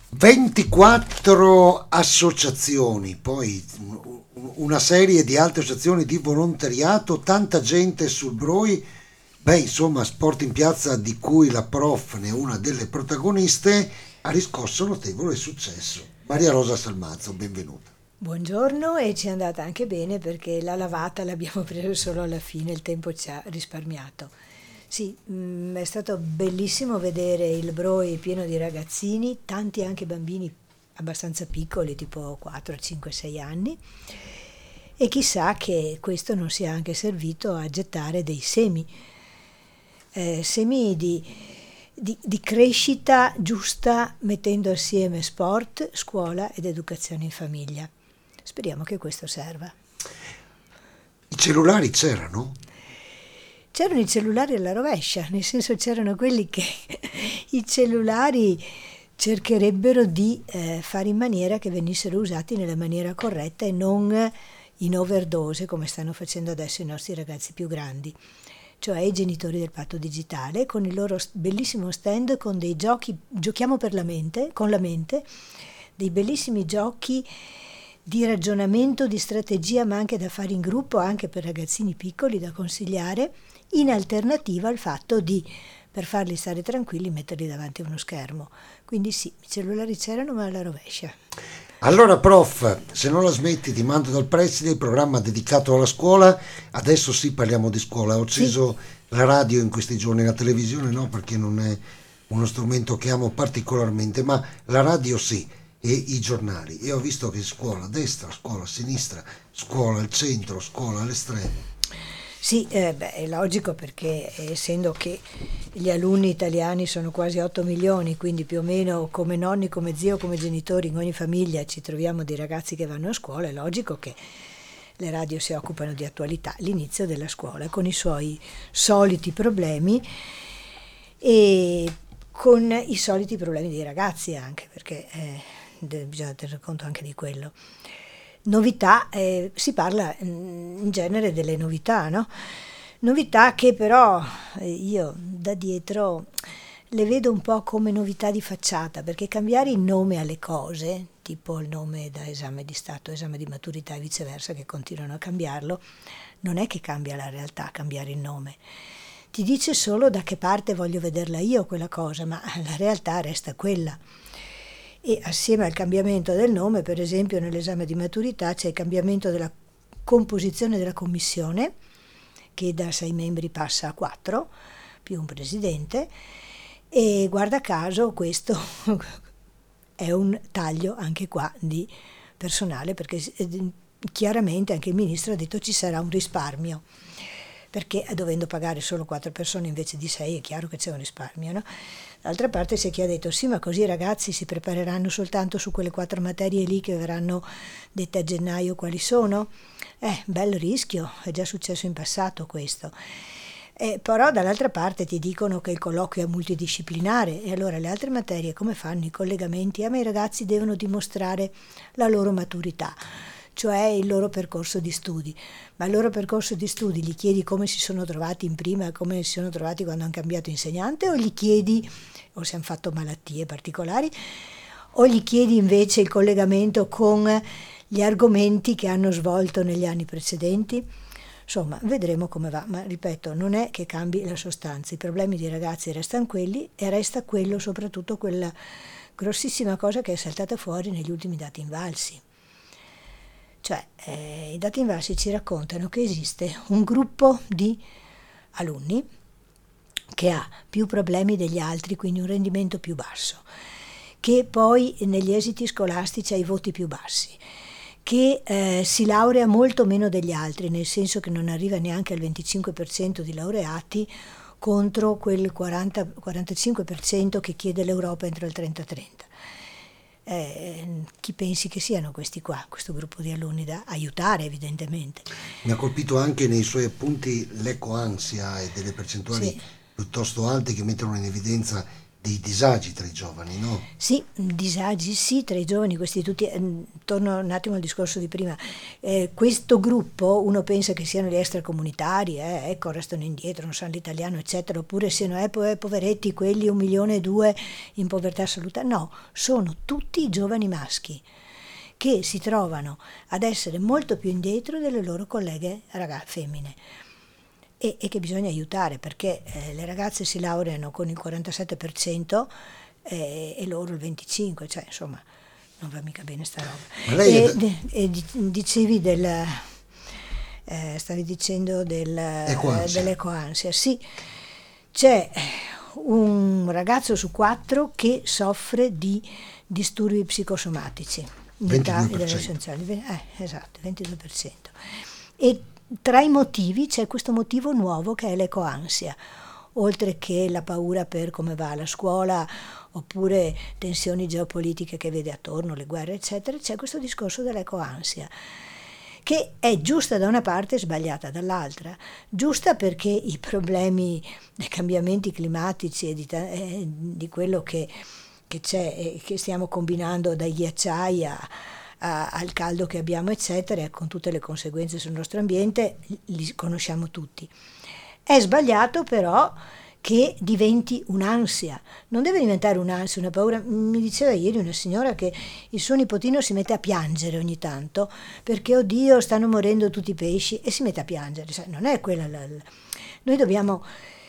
24 associazioni, poi una serie di altre associazioni di volontariato, tanta gente sul Broi. Beh, insomma, Sport in Piazza, di cui la prof ne è una delle protagoniste, ha riscosso notevole successo. Maria Rosa Salmazzo, benvenuta. Buongiorno, e ci è andata anche bene perché la lavata l'abbiamo presa solo alla fine, il tempo ci ha risparmiato. Sì, è stato bellissimo vedere il Broi pieno di ragazzini, tanti anche bambini abbastanza piccoli, tipo 4, 5, 6 anni, e chissà che questo non sia anche servito a gettare dei semi di crescita giusta, mettendo assieme sport, scuola ed educazione in famiglia. Speriamo che questo serva. I cellulari c'erano? C'erano i cellulari alla rovescia, nel senso c'erano quelli che i cellulari cercherebbero di fare in maniera che venissero usati nella maniera corretta e non in overdose come stanno facendo adesso i nostri ragazzi più grandi, cioè i genitori del Patto Digitale, con il loro bellissimo stand con dei giochi, giochiamo per la mente, con la mente, dei bellissimi giochi di ragionamento, di strategia, ma anche da fare in gruppo, anche per ragazzini piccoli, da consigliare, in alternativa al fatto di, per farli stare tranquilli, metterli davanti a uno schermo. Quindi sì, i cellulari c'erano, ma alla rovescia. Allora, prof, se non la smetti, ti mando dal preside il programma dedicato alla scuola. Adesso sì, parliamo di scuola. Ho Sì, acceso la radio in questi giorni, la televisione no, perché non è uno strumento che amo particolarmente, ma la radio sì, e i giornali. E ho visto che scuola a destra, scuola a sinistra, scuola al centro, scuola all'estremo. sì, è logico perché essendo che gli alunni italiani sono quasi 8 milioni, quindi più o meno come nonni, come zio, come genitori in ogni famiglia ci troviamo dei ragazzi che vanno a scuola, è logico che le radio si occupano di attualità, l'inizio della scuola con i suoi soliti problemi e con i soliti problemi dei ragazzi anche, perché bisogna tener conto anche di quello. Novità, si parla in genere delle novità, no? Novità che però io da dietro le vedo un po' come novità di facciata, perché cambiare il nome alle cose, tipo il nome da esame di stato, esame di maturità e viceversa, che continuano a cambiarlo, non è che cambia la realtà cambiare il nome. Ti dice solo da che parte voglio vederla io quella cosa, ma la realtà resta quella. E assieme al cambiamento del nome, per esempio nell'esame di maturità c'è il cambiamento della composizione della commissione, che da 6 membri passa a 4, più un presidente, e guarda caso questo è un taglio anche qua di personale, perché chiaramente anche il ministro ha detto ci sarà un risparmio, perché dovendo pagare solo 4 persone invece di 6 è chiaro che c'è un risparmio, no? D'altra parte c'è chi ha detto sì, ma così i ragazzi si prepareranno soltanto su quelle 4 materie lì che verranno dette a gennaio quali sono? Bel rischio, è già successo in passato questo. Però dall'altra parte ti dicono che il colloquio è multidisciplinare e allora le altre materie come fanno i collegamenti? Ma i ragazzi devono dimostrare la loro maturità, cioè il loro percorso di studi. Ma il loro percorso di studi gli chiedi come si sono trovati in prima, come si sono trovati quando hanno cambiato insegnante, o gli chiedi, o se hanno fatto malattie particolari, o gli chiedi invece il collegamento con gli argomenti che hanno svolto negli anni precedenti? Insomma, vedremo come va, ma ripeto, non è che cambi la sostanza, i problemi dei ragazzi restano quelli e resta quello, soprattutto quella grossissima cosa che è saltata fuori negli ultimi dati invalsi. Cioè, i dati invalsi ci raccontano che esiste un gruppo di alunni che ha più problemi degli altri, quindi un rendimento più basso, che poi negli esiti scolastici ha i voti più bassi, che si laurea molto meno degli altri, nel senso che non arriva neanche al 25% di laureati contro quel 40-45% che chiede l'Europa entro il 30-30. Chi pensi che siano questi qua, questo gruppo di alunni da aiutare evidentemente? Mi ha colpito anche nei suoi appunti l'ecoansia e delle percentuali Sì, piuttosto alte che mettono in evidenza dei disagi tra i giovani, no? Sì, disagi sì tra i giovani, questi tutti, torno un attimo al discorso di prima, questo gruppo uno pensa che siano gli extracomunitari, ecco, restano indietro, non sanno l'italiano, eccetera, oppure siano poveretti quelli 1,2 milioni in povertà assoluta. No, sono tutti i giovani maschi che si trovano ad essere molto più indietro delle loro colleghe femmine. E che bisogna aiutare, perché le ragazze si laureano con il 47% e loro il 25%, cioè insomma non va mica bene sta Ma roba. lei Dicevi stavi dicendo dell'ecoansia. Sì, c'è un ragazzo su 4 che soffre di disturbi psicosomatici, di età 22%. delle essenziali, esatto, 22%. E tra i motivi c'è questo motivo nuovo che è l'ecoansia, oltre che la paura per come va la scuola, oppure tensioni geopolitiche che vede attorno, le guerre, eccetera, c'è questo discorso dell'ecoansia, che è giusta da una parte e sbagliata dall'altra. Giusta perché i problemi dei cambiamenti climatici e di quello che c'è e che stiamo combinando dai ghiacciai al caldo che abbiamo, eccetera, con tutte le conseguenze sul nostro ambiente, li conosciamo tutti. È sbagliato però che diventi un'ansia, non deve diventare un'ansia, una paura. Mi diceva ieri una signora che il suo nipotino si mette a piangere ogni tanto perché oddio stanno morendo tutti i pesci, e si mette a piangere. Non è quella noi dobbiamo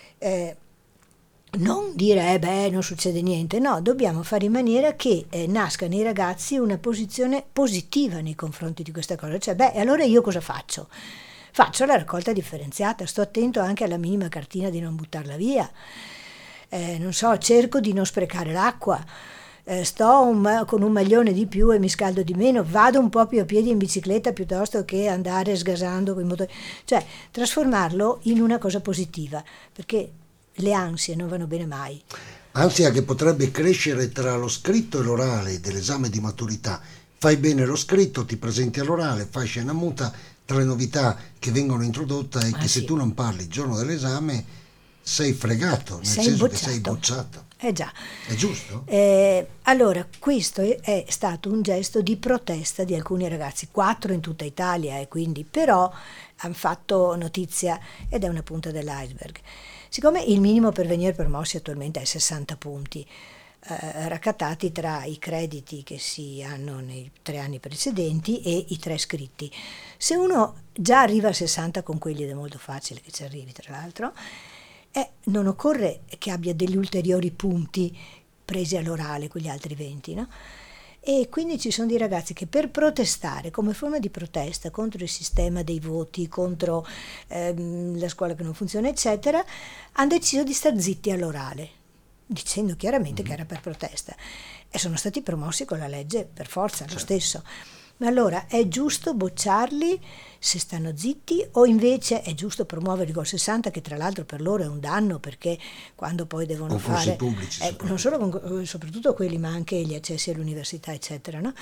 non dire non succede niente, no, dobbiamo fare in maniera che nasca nei ragazzi una posizione positiva nei confronti di questa cosa, cioè allora io cosa faccio? Faccio la raccolta differenziata, sto attento anche alla minima cartina di non buttarla via, non so, cerco di non sprecare l'acqua, sto con un maglione di più e mi scaldo di meno, vado un po' più a piedi in bicicletta piuttosto che andare sgasando con i motori, cioè trasformarlo in una cosa positiva, perché le ansie non vanno bene mai. Ansia che potrebbe crescere tra lo scritto e l'orale dell'esame di maturità. Fai bene lo scritto, ti presenti all'orale, fai scena muta. Tra le novità che vengono introdotte è che se tu non parli il giorno dell'esame sei fregato, nel senso che sei bocciato. Già. È giusto? Allora, questo è stato un gesto di protesta di alcuni ragazzi, 4 in tutta Italia, e quindi però hanno fatto notizia ed è una punta dell'iceberg. Siccome il minimo per venire promossi attualmente è 60 punti, raccattati tra i crediti che si hanno nei 3 anni precedenti e i 3 scritti. Se uno già arriva a 60 con quelli, ed è molto facile che ci arrivi tra l'altro, non occorre che abbia degli ulteriori punti presi all'orale, quegli altri 20, no? E quindi ci sono dei ragazzi che per protestare, come forma di protesta contro il sistema dei voti, contro la scuola che non funziona, eccetera, hanno deciso di star zitti all'orale, dicendo chiaramente che era per protesta, e sono stati promossi con la legge per forza, lo stesso. Ma allora è giusto bocciarli se stanno zitti, o invece è giusto promuoverli col 60, che tra l'altro per loro è un danno, perché quando poi devono concorsi fare pubblici, non solo soprattutto quelli, ma anche gli accessi all'università, eccetera, no?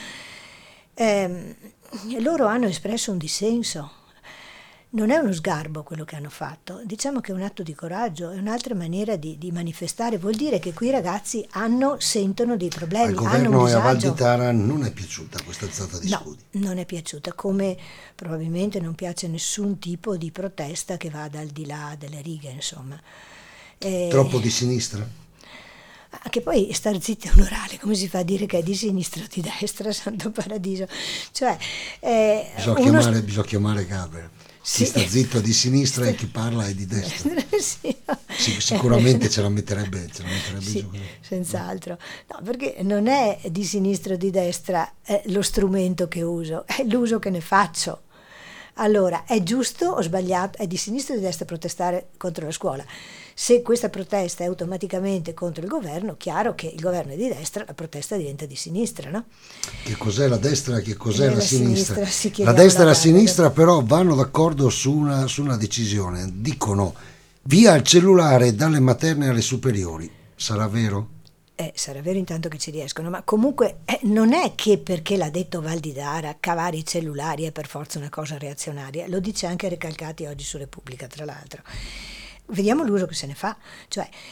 Loro hanno espresso un dissenso. Non è uno sgarbo quello che hanno fatto, diciamo che è un atto di coraggio, è un'altra maniera di manifestare. Vuol dire che quei ragazzi sentono dei problemi, al hanno un governo e a disagio. Val di Tara non è piaciuta questa alzata di scudi. No, non è piaciuta, come probabilmente non piace a nessun tipo di protesta che vada al di là delle righe, insomma. Troppo di sinistra? Che poi star zitti è un orale, come si fa a dire che è di sinistra o di destra, santo paradiso? Cioè, bisogna chiamare Gaber. Chi sta zitto è di sinistra e chi parla è di destra. Sì. Sicuramente ce la metterebbe sì, giù. Senz'altro. No, perché non è di sinistra o di destra lo strumento che uso, è l'uso che ne faccio. Allora, è giusto o sbagliato, è di sinistra o di destra protestare contro la scuola? Se questa protesta è automaticamente contro il governo, chiaro che il governo è di destra, la protesta diventa di sinistra, no? Che cos'è la destra e che cos'è la sinistra? La La destra e la sinistra però vanno d'accordo su una decisione. Dicono via il cellulare dalle materne alle superiori. Sarà vero? Sarà vero intanto che ci riescono, ma comunque non è che perché l'ha detto Val di Dara cavare i cellulari è per forza una cosa reazionaria, lo dice anche Recalcati oggi su Repubblica, tra l'altro. Vediamo l'uso che se ne fa, cioè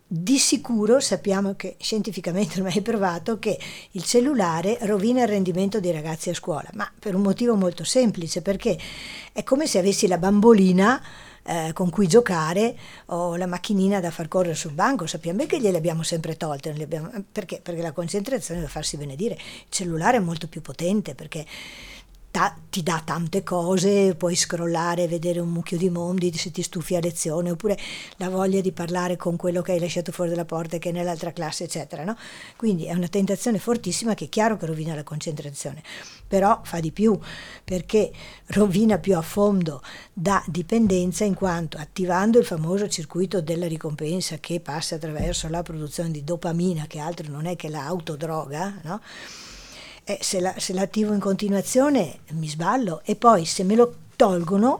Di sicuro sappiamo che scientificamente ormai è provato che il cellulare rovina il rendimento dei ragazzi a scuola, ma per un motivo molto semplice, perché è come se avessi la bambolina con cui giocare o la macchinina da far correre sul banco. Sappiamo bene che gliele abbiamo sempre tolte, perché? Perché la concentrazione, deve farsi benedire, il cellulare è molto più potente, perché ti dà tante cose, puoi scrollare, vedere un mucchio di mondi se ti stufi a lezione, oppure la voglia di parlare con quello che hai lasciato fuori dalla porta e che è nell'altra classe, eccetera, no? Quindi è una tentazione fortissima che è chiaro che rovina la concentrazione, però fa di più, perché rovina più a fondo da dipendenza, in quanto attivando il famoso circuito della ricompensa che passa attraverso la produzione di dopamina, che altro non è che l'autodroga, no? Se l'attivo in continuazione mi sballo, e poi se me lo tolgono,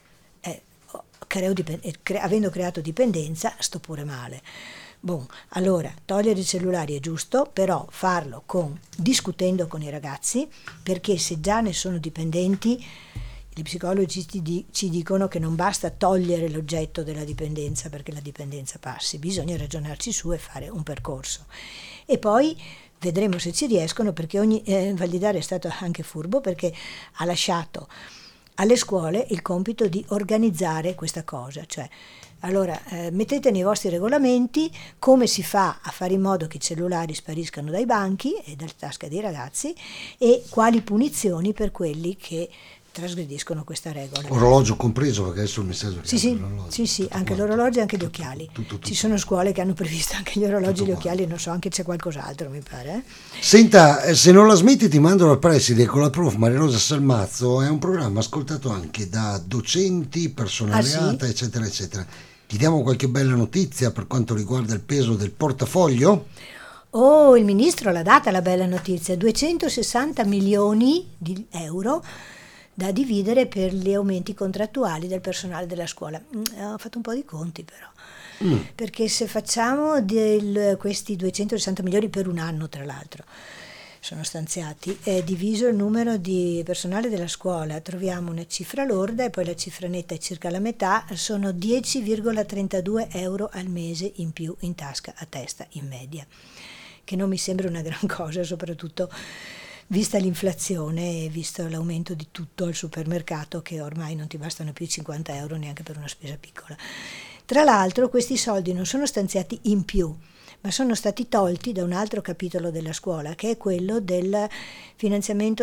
avendo creato dipendenza, sto pure male. Bon, allora togliere i cellulari è giusto, però farlo discutendo con i ragazzi, perché se già ne sono dipendenti, gli psicologi ci dicono che non basta togliere l'oggetto della dipendenza perché la dipendenza passi, bisogna ragionarci su e fare un percorso. E poi vedremo se ci riescono, perché Valdidare è stato anche furbo, perché ha lasciato alle scuole il compito di organizzare questa cosa, cioè allora mettete nei vostri regolamenti come si fa a fare in modo che i cellulari spariscano dai banchi e dalle tasche dei ragazzi, e quali punizioni per quelli che trasgrediscono questa regola. Orologio compreso, perché adesso il messaggio sì, anche l'orologio e anche gli occhiali. Ci sono scuole che hanno previsto anche gli orologi e gli occhiali, non so, anche c'è qualcos'altro, mi pare. Senta, se non la smetti ti mando al preside con la prof Maria Rosa Salmazzo, è un programma ascoltato anche da docenti, personale ATA, eccetera, eccetera. Ti diamo qualche bella notizia per quanto riguarda il peso del portafoglio? Oh, il ministro l'ha data la bella notizia, 260 milioni di euro da dividere per gli aumenti contrattuali del personale della scuola. Ho fatto un po' di conti però, perché se facciamo questi 260 milioni per un anno, tra l'altro, sono stanziati, è diviso il numero di personale della scuola, troviamo una cifra lorda e poi la cifra netta è circa la metà, sono 10,32 euro al mese in più in tasca a testa in media, che non mi sembra una gran cosa, soprattutto vista l'inflazione e visto l'aumento di tutto al supermercato, che ormai non ti bastano più 50 euro neanche per una spesa piccola. Tra l'altro questi soldi non sono stanziati in più, ma sono stati tolti da un altro capitolo della scuola, che è quello del finanziamento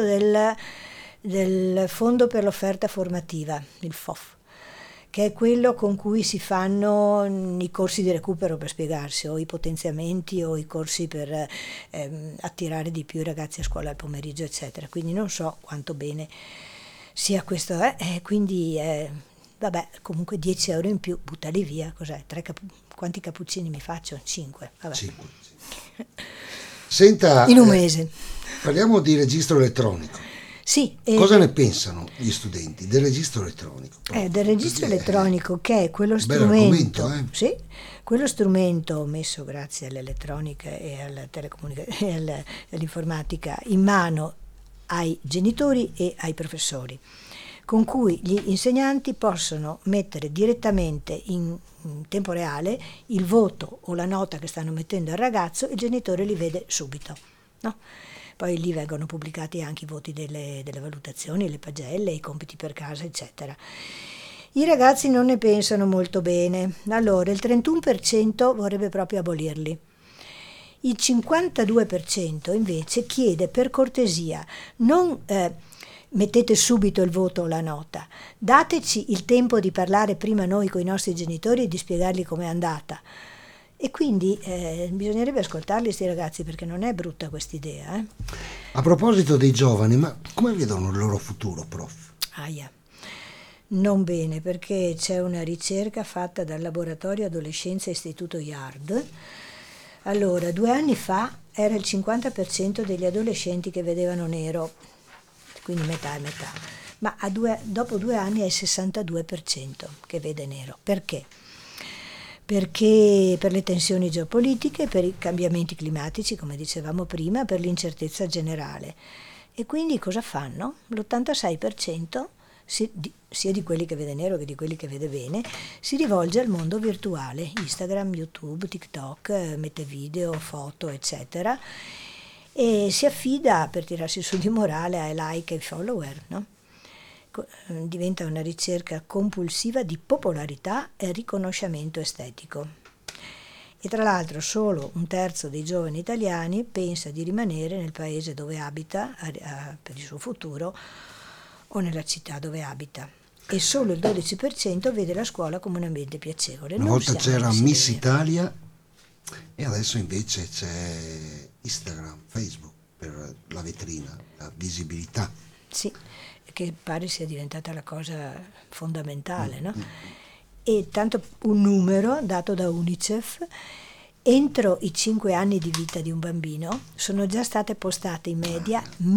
del Fondo per l'offerta formativa, il FOF, che è quello con cui si fanno i corsi di recupero, per spiegarsi, o i potenziamenti o i corsi per attirare di più i ragazzi a scuola al pomeriggio, eccetera. Quindi non so quanto bene sia questo, quindi vabbè, comunque 10 euro in più, buttali via, cos'è? Quanti cappuccini mi faccio? 5, vabbè. 5. Senta, in un mese. Parliamo di registro elettronico. Sì, cosa ne pensano gli studenti del registro elettronico? Del registro elettronico, che è quello strumento, sì, quello strumento messo grazie all'elettronica e alla telecomunicazione e all'informatica in mano ai genitori e ai professori, con cui gli insegnanti possono mettere direttamente in tempo reale il voto o la nota che stanno mettendo al ragazzo, e il genitore li vede subito, no? Poi lì vengono pubblicati anche i voti delle valutazioni, le pagelle, i compiti per casa, eccetera. I ragazzi non ne pensano molto bene. Allora, il 31% vorrebbe proprio abolirli. Il 52% invece chiede, per cortesia, non mettete subito il voto o la nota, dateci il tempo di parlare prima noi con i nostri genitori e di spiegargli com'è andata. E quindi bisognerebbe ascoltarli questi ragazzi, perché non è brutta quest'idea. A proposito dei giovani, ma come vedono il loro futuro, prof? Non bene, perché c'è una ricerca fatta dal Laboratorio Adolescenza Istituto IARD. Allora, 2 anni fa era il 50% degli adolescenti che vedevano nero, quindi metà e metà, ma dopo 2 anni è il 62% che vede nero. Perché? Perché per le tensioni geopolitiche, per i cambiamenti climatici, come dicevamo prima, per l'incertezza generale. E quindi cosa fanno? L'86% sia di quelli che vede nero che di quelli che vede bene, si rivolge al mondo virtuale, Instagram, YouTube, TikTok, mette video, foto, eccetera, e si affida per tirarsi su di morale ai like e ai follower, no? Diventa una ricerca compulsiva di popolarità e riconoscimento estetico. E tra l'altro solo un terzo dei giovani italiani pensa di rimanere nel paese dove abita per il suo futuro o nella città dove abita. E solo il 12% vede la scuola come un ambiente piacevole. Una Non volta siamo c'era in Miss serie. Italia e adesso invece c'è Instagram, Facebook per la vetrina, la visibilità. Sì, che pare sia diventata la cosa fondamentale, no? E tanto un numero dato da UNICEF: entro i 5 anni di vita di un bambino sono già state postate in media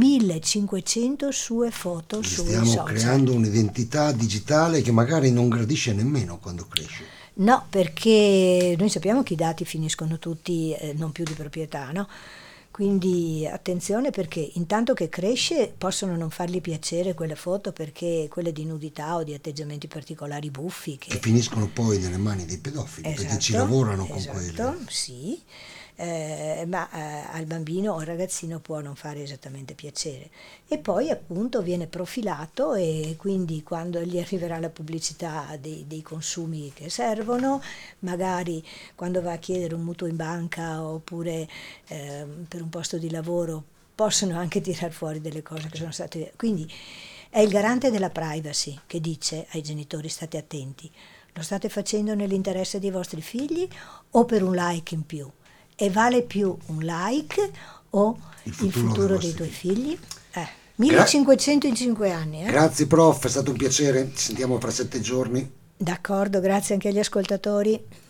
1500 sue foto Gli sui stiamo social. creando un'identità digitale che magari non gradisce nemmeno quando cresce. No, perché noi sappiamo che i dati finiscono tutti non più di proprietà, no? Quindi attenzione, perché intanto che cresce possono non fargli piacere quelle foto, perché quelle di nudità o di atteggiamenti particolari buffi Che finiscono poi nelle mani dei pedofili, perché ci Esatto, lavorano con esatto, quelli. sì, ma al bambino o al ragazzino può non fare esattamente piacere. E poi appunto viene profilato, e quindi quando gli arriverà la pubblicità dei consumi che servono, magari quando va a chiedere un mutuo in banca oppure per un posto di lavoro, possono anche tirar fuori delle cose che sono state... Quindi è il garante della privacy che dice ai genitori: state attenti, lo state facendo nell'interesse dei vostri figli o per un like in più? E vale più un like o il futuro dei tuoi figli? 1500 in 5 anni. Grazie prof, è stato un piacere, ci sentiamo fra 7 giorni. D'accordo, grazie anche agli ascoltatori.